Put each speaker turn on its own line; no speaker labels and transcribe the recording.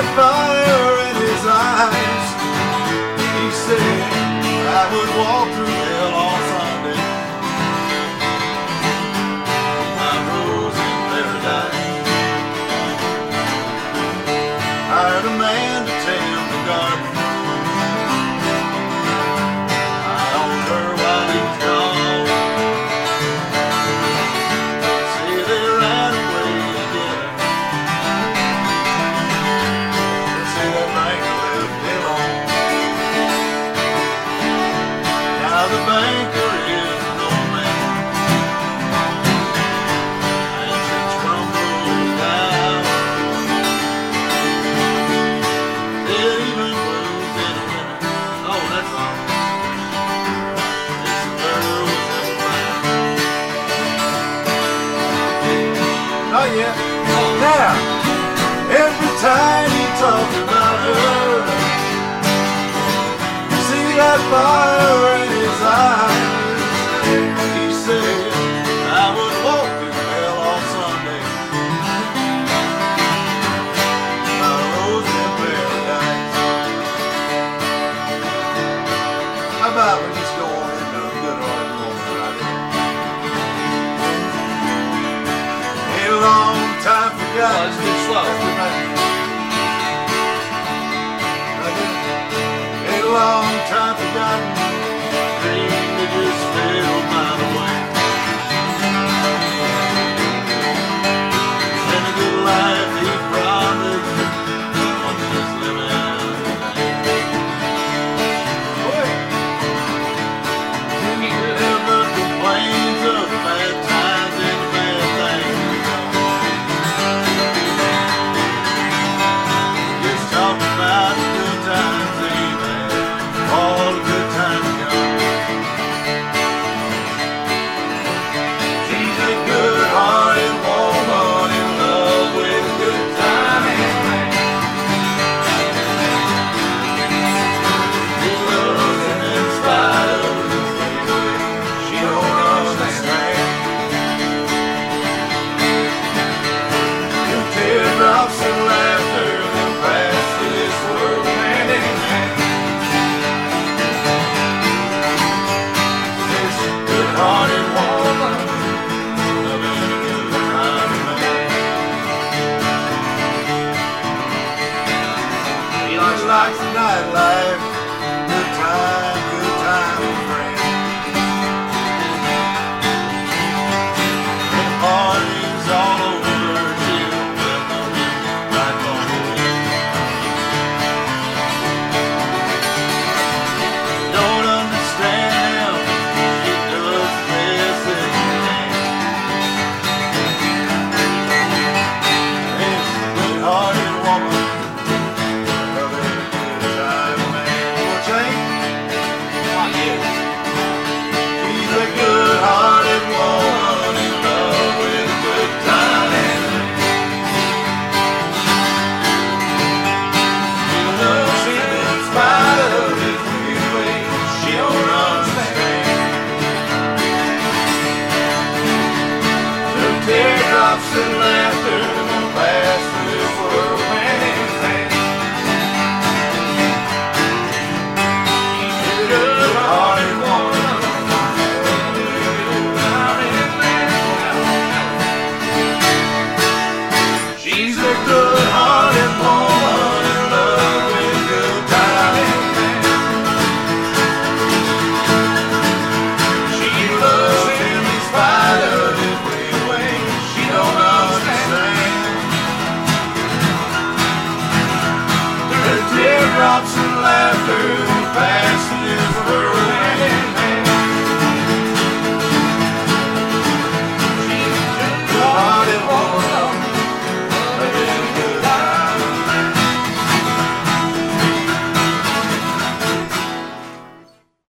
got fire in his eyes. He said I would walk through hell on Sunday. My rose in paradise. Hired a man to tend the garden. I owned her while he was gone. See, they ran away together. See, that banker left me alone. Now the banker is an old man, and she's crumbling down. It even blooms in the winter. Oh, that's all. This girl was ever found. Not yet. Now, every time he talked about her, see that fire in his eyes. He said I would walk through hell on Sunday. My rose in paradise. How about we just go on into a good-hearted moment right here? A long time forgotten.
It's too slow.
A long time forgotten. Dream that just fell mile away. And a good life he promised. I'm just living. Boy, he never complains of the bad times and the bad things. Just talk about the good times they've had. All the good times gone. She's a good-hearted woman in love with a good time and man. He loves him in spite of his ways. She don't understand. The teardrops and laughter that pass through this world hand in hand. This good-hearted woman loving a good time man. He just likes the nightlife, good time, friend. And parties all over, she'll welcome him right on in. Don't understand him, she does the best that she can. This good-hearted woman loving a good time man. What's that?
Not yet.
She's a good-hearted woman in love with a good time and man. She loves him in spite of his weird ways. She don't understand. The teardrops and laughter will pass through this world hand in hand. She's a good-hearted woman. She's a good-hearted woman in love with a good time and man. She loves him in spite of his weird ways. She don't understand. The teardrops and laughter will pass